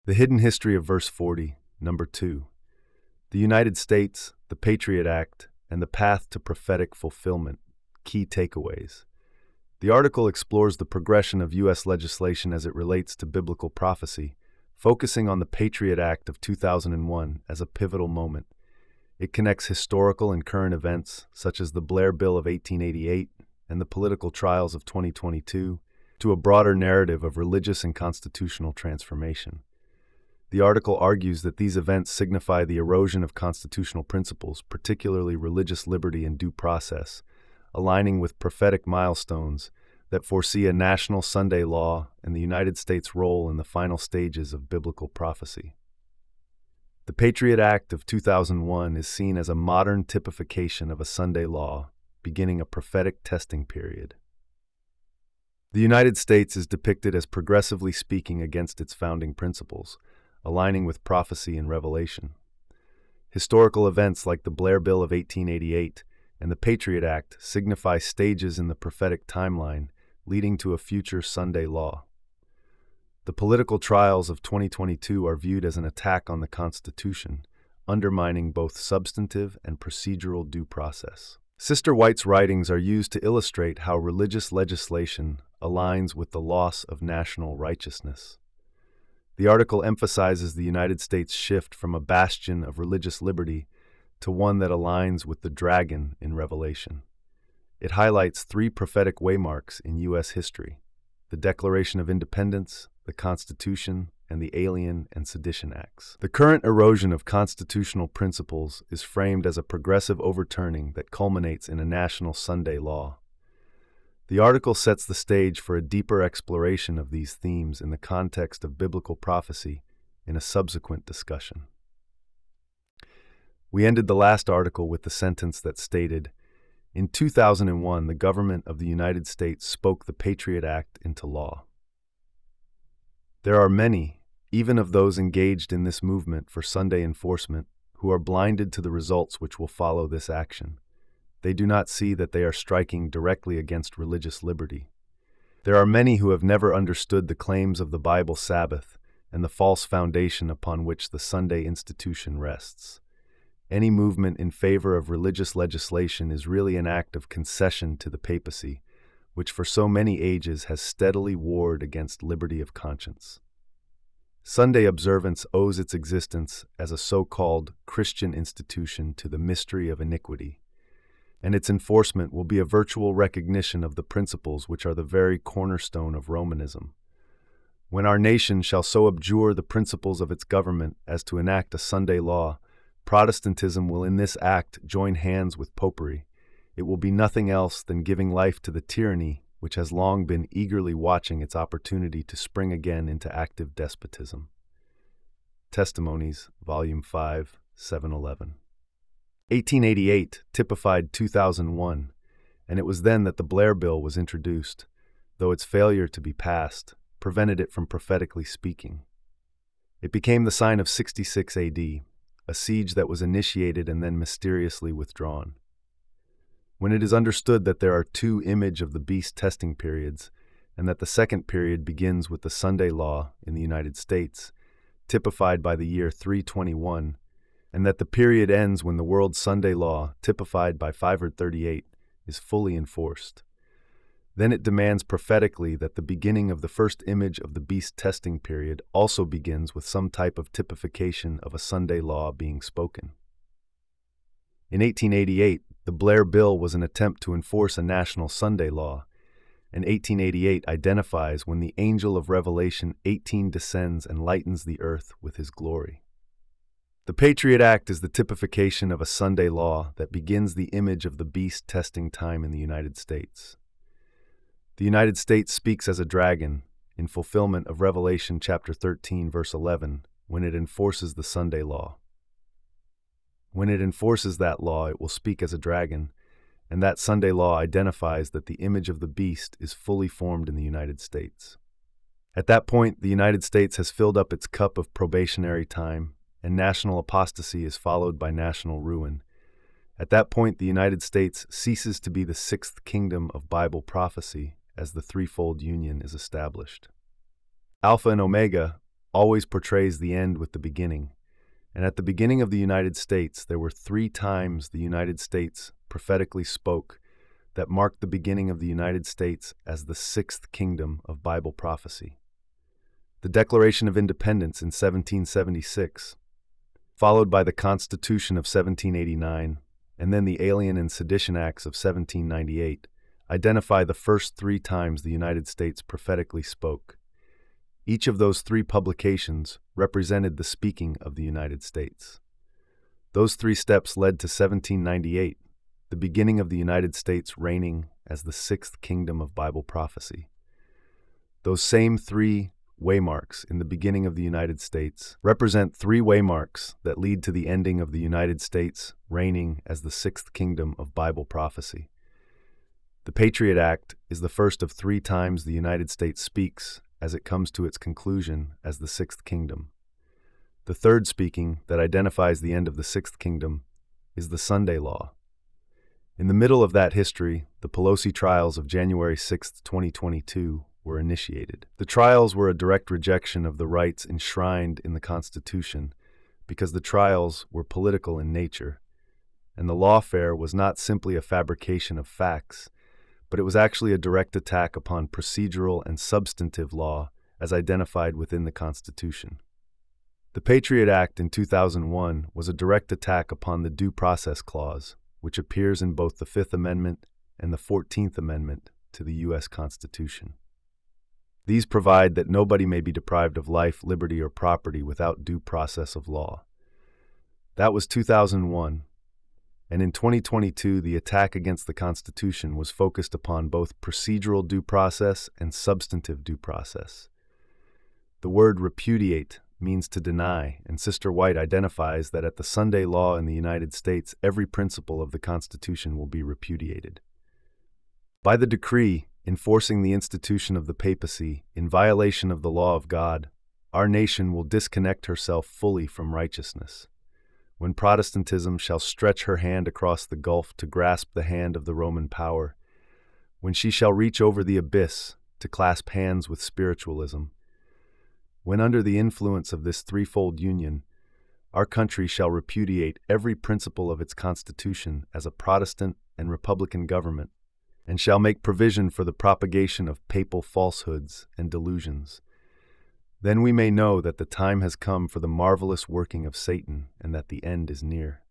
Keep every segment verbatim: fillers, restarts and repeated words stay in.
The Hidden History of Verse forty, Number two. The United States, the Patriot Act, and the Path to Prophetic Fulfillment. Key takeaways. The article explores the progression of U S legislation as it relates to biblical prophecy, focusing on the Patriot Act of two thousand one as a pivotal moment. It connects historical and current events, such as the Blair Bill of eighteen eighty-eight and the political trials of twenty twenty-two, to a broader narrative of religious and constitutional transformation. The article argues that these events signify the erosion of constitutional principles, particularly religious liberty and due process, aligning with prophetic milestones that foresee a national Sunday law and the United States' role in the final stages of biblical prophecy. The Patriot Act of two thousand one is seen as a modern typification of a Sunday law, beginning a prophetic testing period. The United States is depicted as progressively speaking against its founding principles, aligning with prophecy and revelation. Historical events like the Blair Bill of eighteen eighty-eight and the Patriot Act signify stages in the prophetic timeline, leading to a future Sunday law. The political trials of twenty twenty-two are viewed as an attack on the Constitution, undermining both substantive and procedural due process. Sister White's writings are used to illustrate how religious legislation aligns with the loss of national righteousness. The article emphasizes the United States' shift from a bastion of religious liberty to one that aligns with the dragon in Revelation. It highlights three prophetic waymarks in U S history: the Declaration of Independence, the Constitution, and the Alien and Sedition Acts. The current erosion of constitutional principles is framed as a progressive overturning that culminates in a national Sunday law. The article sets the stage for a deeper exploration of these themes in the context of biblical prophecy in a subsequent discussion. We ended the last article with the sentence that stated, "In two thousand one, the government of the United States spoke the Patriot Act into law." There are many, even of those engaged in this movement for Sunday enforcement, who are blinded to the results which will follow this action. They do not see that they are striking directly against religious liberty. There are many who have never understood the claims of the Bible Sabbath and the false foundation upon which the Sunday institution rests. Any movement in favor of religious legislation is really an act of concession to the papacy, which for so many ages has steadily warred against liberty of conscience. Sunday observance owes its existence as a so-called Christian institution to the mystery of iniquity, and its enforcement will be a virtual recognition of the principles which are the very cornerstone of Romanism. When our nation shall so abjure the principles of its government as to enact a Sunday law, Protestantism will in this act join hands with popery. It will be nothing else than giving life to the tyranny which has long been eagerly watching its opportunity to spring again into active despotism. Testimonies, Volume five, seven eleven. eighteen eighty-eight typified two thousand one, and it was then that the Blair Bill was introduced, though its failure to be passed prevented it from prophetically speaking. It became the sign of sixty-six A D, a siege that was initiated and then mysteriously withdrawn. When it is understood that there are two image of the beast testing periods, and that the second period begins with the Sunday law in the United States, typified by the year three twenty-one, and that the period ends when the world Sunday law, typified by five thirty-eight, is fully enforced. Then it demands prophetically that the beginning of the first image of the beast testing period also begins with some type of typification of a Sunday law being spoken. In eighteen eighty-eight, the Blair Bill was an attempt to enforce a national Sunday law, and eighteen eighty-eight identifies when the angel of Revelation eighteen descends and lightens the earth with his glory. The Patriot Act is the typification of a Sunday law that begins the image of the beast testing time in the United States. The United States speaks as a dragon in fulfillment of Revelation chapter thirteen, verse eleven, when it enforces the Sunday law. When it enforces that law, it will speak as a dragon, and that Sunday law identifies that the image of the beast is fully formed in the United States. At that point, the United States has filled up its cup of probationary time, and national apostasy is followed by national ruin. At that point, the United States ceases to be the sixth kingdom of Bible prophecy as the threefold union is established. Alpha and Omega, always portrays the end with the beginning. And at the beginning of the United States, there were three times the United States prophetically spoke that marked the beginning of the United States as the sixth kingdom of Bible prophecy. The Declaration of Independence in seventeen seventy-six, followed by the Constitution of seventeen eighty-nine, and then the Alien and Sedition Acts of seventeen ninety-eight, identify the first three times the United States prophetically spoke. Each of those three publications represented the speaking of the United States. Those three steps led to seventeen ninety-eight, the beginning of the United States reigning as the sixth kingdom of Bible prophecy. Those same three waymarks in the beginning of the United States represent three waymarks that lead to the ending of the United States reigning as the sixth kingdom of Bible prophecy. The Patriot Act is the first of three times the United States speaks as it comes to its conclusion as the sixth kingdom. The third speaking that identifies the end of the sixth kingdom is the Sunday Law. In the middle of that history, the Pelosi trials of January sixth, twenty twenty-two were initiated. The trials were a direct rejection of the rights enshrined in the Constitution because the trials were political in nature, and the lawfare was not simply a fabrication of facts, but it was actually a direct attack upon procedural and substantive law as identified within the Constitution. The Patriot Act in two thousand one was a direct attack upon the Due Process Clause, which appears in both the Fifth Amendment and the Fourteenth Amendment to the U S Constitution. These provide that nobody may be deprived of life, liberty, or property without due process of law. That was two thousand one. And in twenty twenty-two, the attack against the Constitution was focused upon both procedural due process and substantive due process. The word repudiate means to deny, and Sister White identifies that at the Sunday Law in the United States, every principle of the Constitution will be repudiated. By the decree enforcing the institution of the papacy in violation of the law of God, our nation will disconnect herself fully from righteousness. When Protestantism shall stretch her hand across the gulf to grasp the hand of the Roman power, when she shall reach over the abyss to clasp hands with spiritualism, when under the influence of this threefold union, our country shall repudiate every principle of its constitution as a Protestant and Republican government, and shall make provision for the propagation of papal falsehoods and delusions, then we may know that the time has come for the marvelous working of Satan and that the end is near.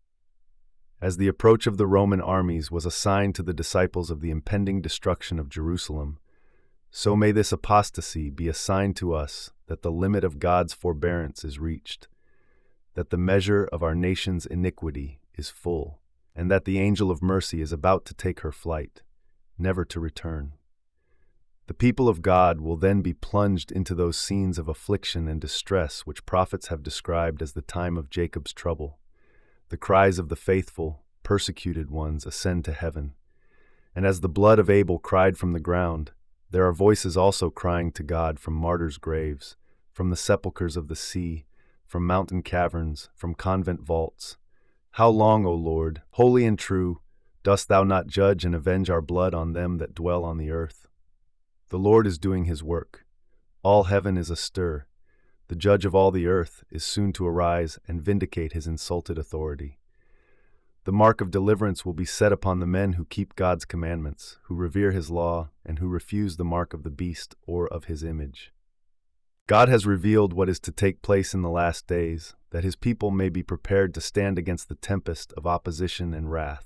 As the approach of the Roman armies was a sign to the disciples of the impending destruction of Jerusalem, so may this apostasy be a sign to us that the limit of God's forbearance is reached, that the measure of our nation's iniquity is full, and that the angel of mercy is about to take her flight, never to return. The people of God will then be plunged into those scenes of affliction and distress which prophets have described as the time of Jacob's trouble. The cries of the faithful, persecuted ones ascend to heaven, and as the blood of Abel cried from the ground, there are voices also crying to God from martyrs' graves, from the sepulchres of the sea, from mountain caverns, from convent vaults. How long, O Lord, holy and true, dost thou not judge and avenge our blood on them that dwell on the earth? The Lord is doing his work. All heaven is astir. The judge of all the earth is soon to arise and vindicate his insulted authority. The mark of deliverance will be set upon the men who keep God's commandments, who revere his law, and who refuse the mark of the beast or of his image. God has revealed what is to take place in the last days, that his people may be prepared to stand against the tempest of opposition and wrath.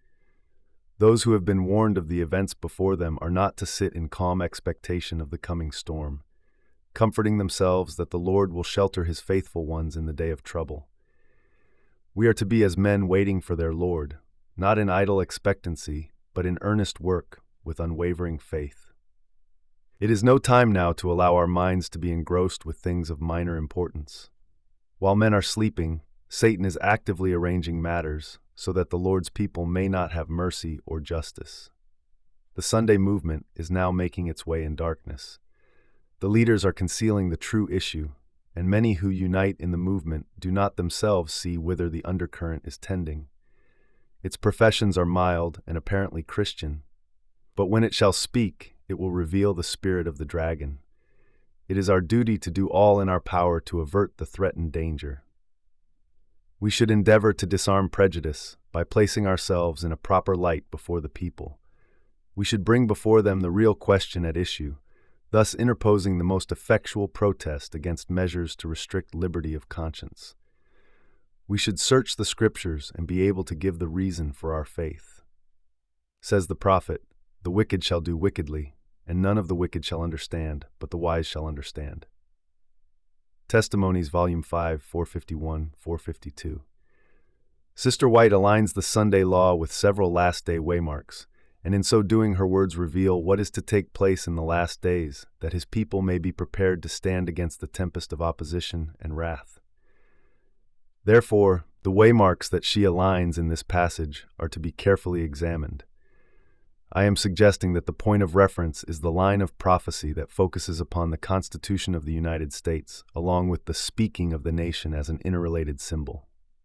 Those who have been warned of the events before them are not to sit in calm expectation of the coming storm, comforting themselves that the Lord will shelter his faithful ones in the day of trouble. We are to be as men waiting for their Lord, not in idle expectancy, but in earnest work with unwavering faith. It is no time now to allow our minds to be engrossed with things of minor importance. While men are sleeping, Satan is actively arranging matters so that the Lord's people may not have mercy or justice. The Sunday movement is now making its way in darkness. The leaders are concealing the true issue, and many who unite in the movement do not themselves see whither the undercurrent is tending. Its professions are mild and apparently Christian, but when it shall speak, it will reveal the spirit of the dragon. It is our duty to do all in our power to avert the threatened danger. We should endeavor to disarm prejudice by placing ourselves in a proper light before the people. We should bring before them the real question at issue, thus interposing the most effectual protest against measures to restrict liberty of conscience. We should search the Scriptures and be able to give the reason for our faith. Says the prophet, "The wicked shall do wickedly, and none of the wicked shall understand, but the wise shall understand." Testimonies, Volume five, four fifty-one, four fifty-two. Sister White aligns the Sunday law with several last-day waymarks, and in so doing her words reveal what is to take place in the last days, that his people may be prepared to stand against the tempest of opposition and wrath. Therefore, the waymarks that she aligns in this passage are to be carefully examined. I am suggesting that the point of reference is the line of prophecy that focuses upon the Constitution of the United States, along with the speaking of the nation as an interrelated symbol.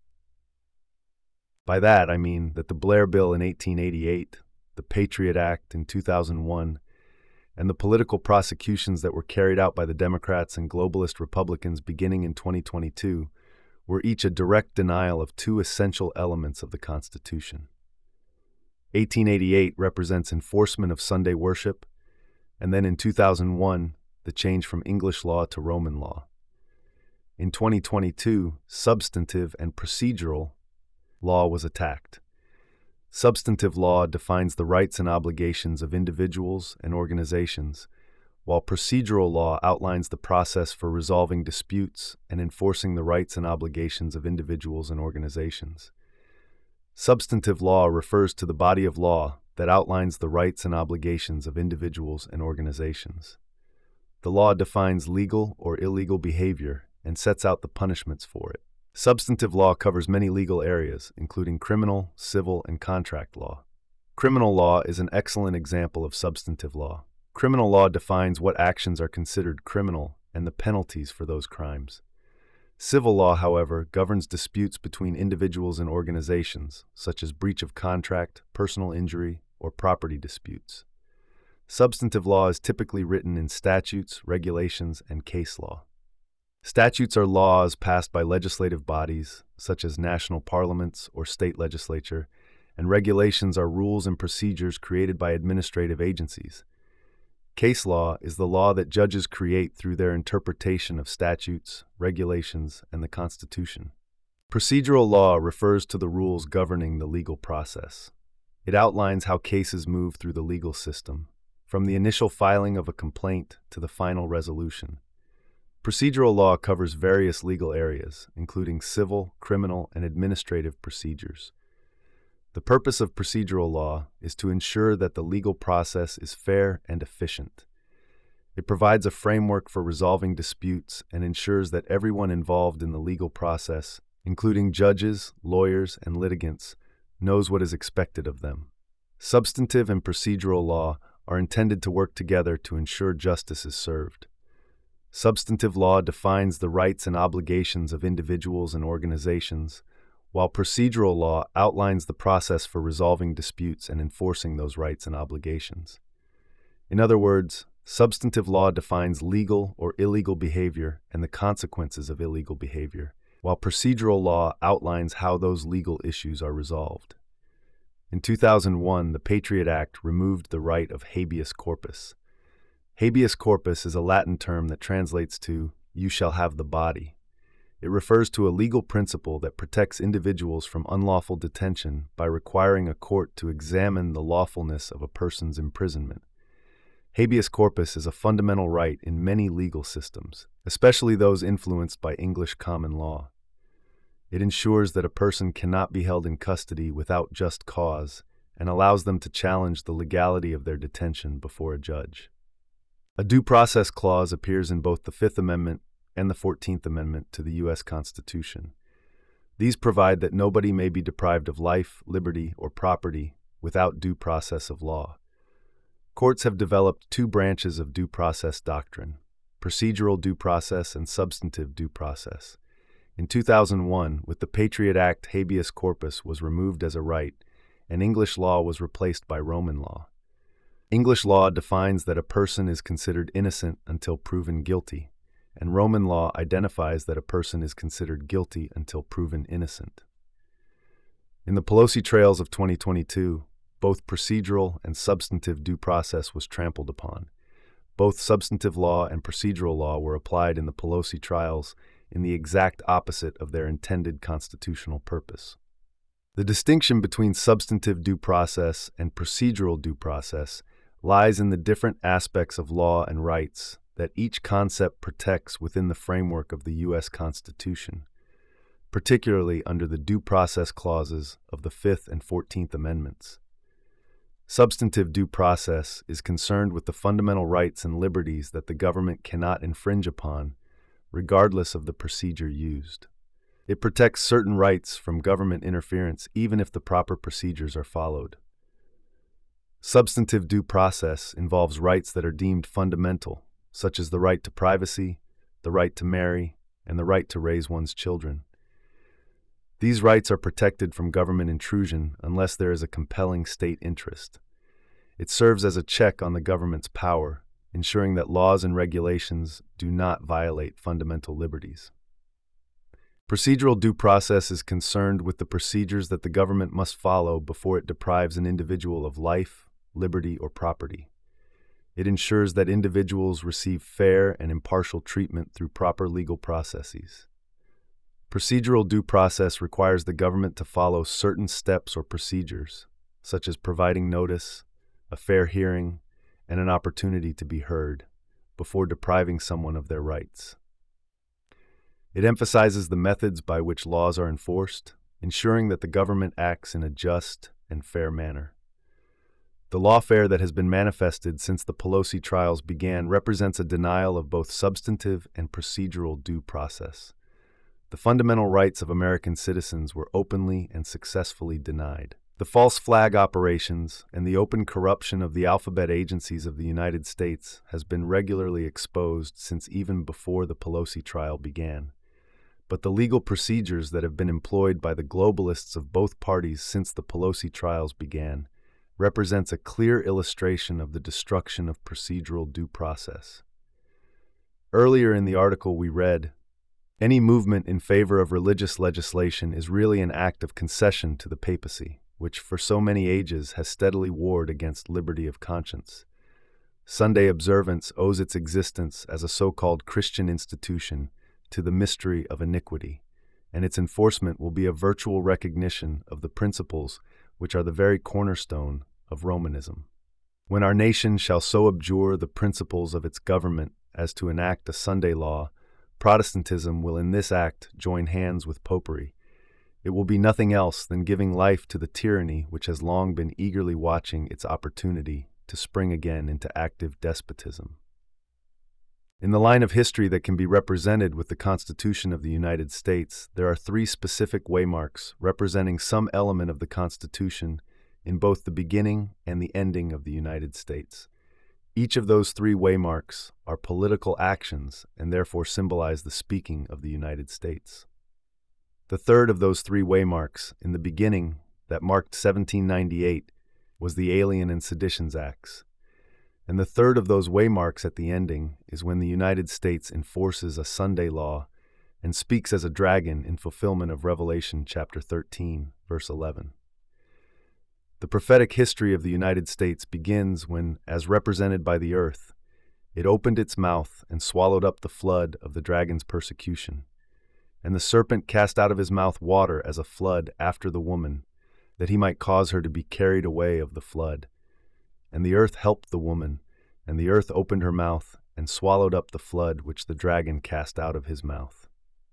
By that, I mean that the Blair Bill in eighteen eighty-eight, the Patriot Act in two thousand one, and the political prosecutions that were carried out by the Democrats and globalist Republicans beginning in twenty twenty-two were each a direct denial of two essential elements of the Constitution. eighteen eighty-eight represents enforcement of Sunday worship, and then in two thousand one, the change from English law to Roman law. In twenty twenty-two, substantive and procedural law was attacked. Substantive law defines the rights and obligations of individuals and organizations, while procedural law outlines the process for resolving disputes and enforcing the rights and obligations of individuals and organizations. Substantive law refers to the body of law that outlines the rights and obligations of individuals and organizations. The law defines legal or illegal behavior and sets out the punishments for it. Substantive law covers many legal areas, including criminal, civil, and contract law. Criminal law is an excellent example of substantive law. Criminal law defines what actions are considered criminal and the penalties for those crimes. Civil law, however, governs disputes between individuals and organizations, such as breach of contract, personal injury, or property disputes. Substantive law is typically written in statutes, regulations, and case law. Statutes are laws passed by legislative bodies, such as national parliaments or state legislature, and regulations are rules and procedures created by administrative agencies. Case law is the law that judges create through their interpretation of statutes, regulations, and the Constitution. Procedural law refers to the rules governing the legal process. It outlines how cases move through the legal system, from the initial filing of a complaint to the final resolution. Procedural law covers various legal areas, including civil, criminal, and administrative procedures. The purpose of procedural law is to ensure that the legal process is fair and efficient. It provides a framework for resolving disputes and ensures that everyone involved in the legal process, including judges, lawyers, and litigants, knows what is expected of them. Substantive and procedural law are intended to work together to ensure justice is served. Substantive law defines the rights and obligations of individuals and organizations, while procedural law outlines the process for resolving disputes and enforcing those rights and obligations. In other words, substantive law defines legal or illegal behavior and the consequences of illegal behavior, while procedural law outlines how those legal issues are resolved. In two thousand one, the Patriot Act removed the right of habeas corpus. Habeas corpus is a Latin term that translates to, "you shall have the body." It refers to a legal principle that protects individuals from unlawful detention by requiring a court to examine the lawfulness of a person's imprisonment. Habeas corpus is a fundamental right in many legal systems, especially those influenced by English common law. It ensures that a person cannot be held in custody without just cause and allows them to challenge the legality of their detention before a judge. A due process clause appears in both the Fifth Amendment and the Fourteenth Amendment to the U S Constitution. These provide that nobody may be deprived of life, liberty, or property without due process of law. Courts have developed two branches of due process doctrine: procedural due process and substantive due process. In two thousand one, with the Patriot Act, habeas corpus was removed as a right, and English law was replaced by Roman law. English law defines that a person is considered innocent until proven guilty, and Roman law identifies that a person is considered guilty until proven innocent. In the Pelosi trials of twenty twenty-two, both procedural and substantive due process was trampled upon. Both substantive law and procedural law were applied in the Pelosi trials in the exact opposite of their intended constitutional purpose. The distinction between substantive due process and procedural due process lies in the different aspects of law and rights that each concept protects within the framework of the U S Constitution, particularly under the due process clauses of the Fifth and Fourteenth Amendments. Substantive due process is concerned with the fundamental rights and liberties that the government cannot infringe upon, regardless of the procedure used. It protects certain rights from government interference even if the proper procedures are followed. Substantive due process involves rights that are deemed fundamental, such as the right to privacy, the right to marry, and the right to raise one's children. These rights are protected from government intrusion unless there is a compelling state interest. It serves as a check on the government's power, ensuring that laws and regulations do not violate fundamental liberties. Procedural due process is concerned with the procedures that the government must follow before it deprives an individual of life, liberty, or property. It ensures that individuals receive fair and impartial treatment through proper legal processes. Procedural due process requires the government to follow certain steps or procedures, such as providing notice, a fair hearing, and an opportunity to be heard, before depriving someone of their rights. It emphasizes the methods by which laws are enforced, ensuring that the government acts in a just and fair manner. The lawfare that has been manifested since the Pelosi trials began represents a denial of both substantive and procedural due process. The fundamental rights of American citizens were openly and successfully denied. The false flag operations and the open corruption of the alphabet agencies of the United States has been regularly exposed since even before the Pelosi trial began. But the legal procedures that have been employed by the globalists of both parties since the Pelosi trials began represents a clear illustration of the destruction of procedural due process. Earlier in the article we read, "Any movement in favor of religious legislation is really an act of concession to the papacy, which for so many ages has steadily warred against liberty of conscience. Sunday observance owes its existence as a so-called Christian institution to the mystery of iniquity, and its enforcement will be a virtual recognition of the principles which are the very cornerstone of Romanism. When our nation shall so abjure the principles of its government as to enact a Sunday law, Protestantism will in this act join hands with popery. It will be nothing else than giving life to the tyranny which has long been eagerly watching its opportunity to spring again into active despotism." In the line of history that can be represented with the Constitution of the United States, there are three specific waymarks representing some element of the Constitution in both the beginning and the ending of the United States. Each of those three waymarks are political actions and therefore symbolize the speaking of the United States. The third of those three waymarks, in the beginning, that marked seventeen ninety-eight, was the Alien and Seditions Acts. And the third of those waymarks at the ending is when the United States enforces a Sunday law and speaks as a dragon in fulfillment of Revelation chapter thirteen, verse eleven. The prophetic history of the United States begins when, as represented by the earth, it opened its mouth and swallowed up the flood of the dragon's persecution. And the serpent cast out of his mouth water as a flood after the woman, that he might cause her to be carried away of the flood. And the earth helped the woman, and the earth opened her mouth and swallowed up the flood which the dragon cast out of his mouth.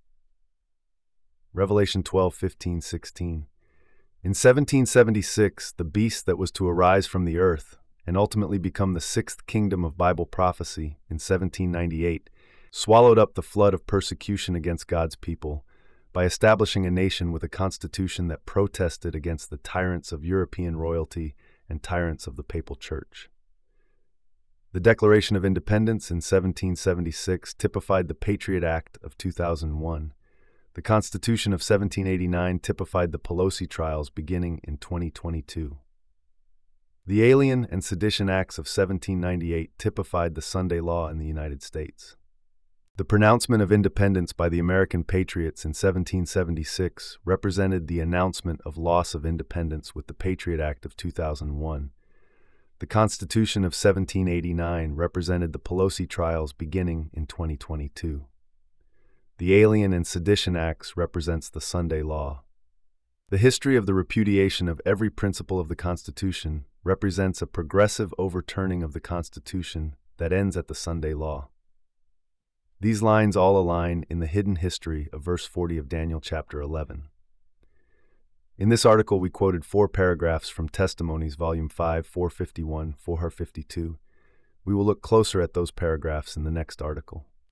Revelation twelve, fifteen, sixteen. In seventeen seventy-six, the beast that was to arise from the earth and ultimately become the sixth kingdom of Bible prophecy in seventeen ninety-eight swallowed up the flood of persecution against God's people by establishing a nation with a constitution that protested against the tyrants of European royalty and tyrants of the Papal Church. The Declaration of Independence in seventeen seventy-six typified the Patriot Act of two thousand one. The Constitution of seventeen eighty-nine typified the Pelosi trials beginning in twenty twenty-two. The Alien and Sedition Acts of seventeen ninety-eight typified the Sunday Law in the United States. The pronouncement of independence by the American Patriots in seventeen seventy-six represented the announcement of loss of independence with the Patriot Act of two thousand one. The Constitution of seventeen eighty-nine represented the Pelosi trials beginning in twenty twenty-two. The Alien and Sedition Acts represents the Sunday Law. The history of the repudiation of every principle of the Constitution represents a progressive overturning of the Constitution that ends at the Sunday Law. These lines all align in the hidden history of verse forty of Daniel chapter eleven. In this article, we quoted four paragraphs from Testimonies, Volume five, four fifty-one, four fifty-two. We will look closer at those paragraphs in the next article.